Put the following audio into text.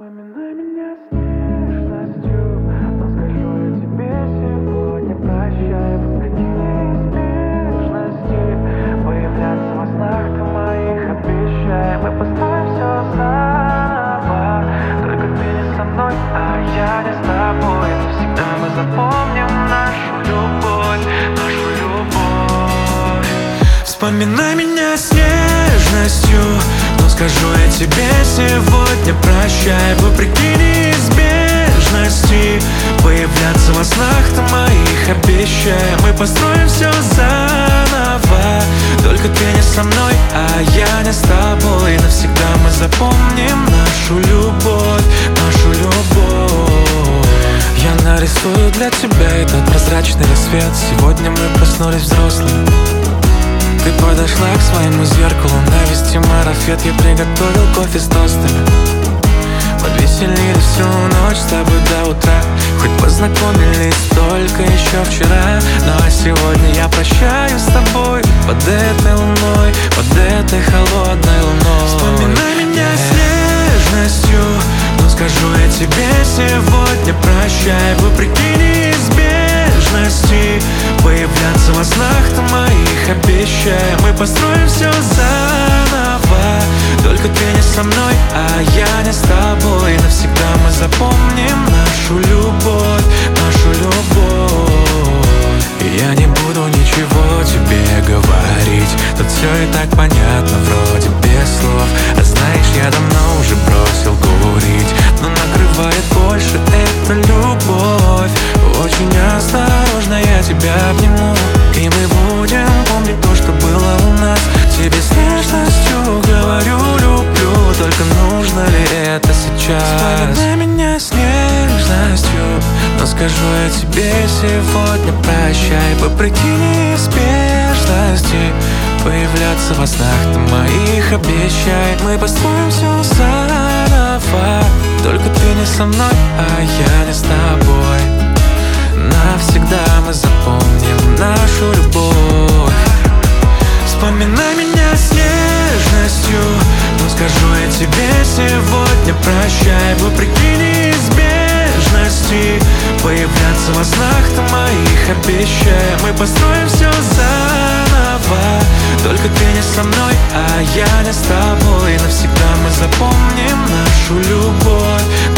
Вспоминай меня с нежностью, но скажу я тебе сегодня прощай. Вопреки неизбежности появляться во снах ты моих обещай. Мы построим все заново, только ты не со мной, а я не с тобой. Навсегда мы запомним нашу любовь, нашу любовь. Вспоминай меня с нежностью, но скажу я тебе сегодня прощай. Вопреки неизбежности появляться во снах ты моих обещай. Мы построим все заново, только ты не со мной, а я не с тобой. Навсегда мы запомним нашу любовь, нашу любовь. Я нарисую для тебя этот прозрачный рассвет. Сегодня мы проснулись взрослыми. Ты подошла к своему зеркалу, навести марафет. Я приготовил кофе с тостами. Подвеселились всю ночь с тобой до утра. Хоть познакомились только еще вчера. Ну а сегодня я прощаюсь с тобой под этой луной, под этой холодной луной. Вспоминай меня с нежностью, но скажу я тебе сегодня прощай. Вопреки неизбежности появляться во снах ты моих обещай. Мы построим все заново, только ты не со мной, а я не с тобой. Навсегда мы запомним нашу любовь, нашу любовь. И я не буду ничего тебе говорить, тут все и так понятно, вроде без слов. А знаешь, я давно уже бросил курить, но накрывает больше эта любовь. Очень осторожно я тебя обниму, и мы будем помнить то, что было у нас. Тебе с нежностью говорю люблю, только нужно ли это сейчас? Вспоминай меня с нежностью, но скажу я тебе сегодня прощай. Вопреки неизбежности появляться во снах ты моих обещай. Мы построим все заново, только ты не со мной, а я не с тобой. Навсегда мы запомним нашу любовь. Вспоминай меня с нежностью, но скажу я тебе сегодня прощай. Вопреки неизбежности появляться во снах ты моих обещай. Мы построим все заново, только ты не со мной, а я не с тобой. Навсегда мы запомним нашу любовь,